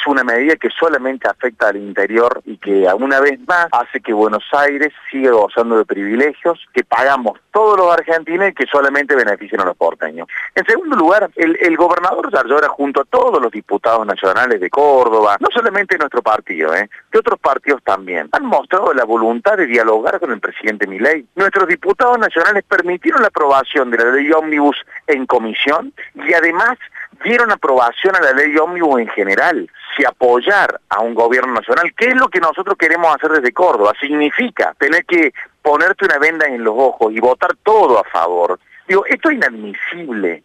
una medida que solamente afecta al interior y que una vez más hace que Buenos Aires siga gozando de privilegios que pagamos todos los argentinos y que solamente benefician a los porteños. En segundo lugar, el gobernador Yarlora, junto a todos los diputados nacionales de Córdoba, no solamente de nuestro partido, de otros partidos también, han mostrado la voluntad de dialogar con el presidente Milei. Nuestros diputados nacionales permitieron la aprobación de la ley ómnibus en comisión y además dieron aprobación a la ley ómnibus en general. Si apoyar a un gobierno nacional, ¿qué es lo que nosotros queremos hacer desde Córdoba? Significa tener que ponerte una venda en los ojos y votar todo a favor. Digo, esto es inadmisible.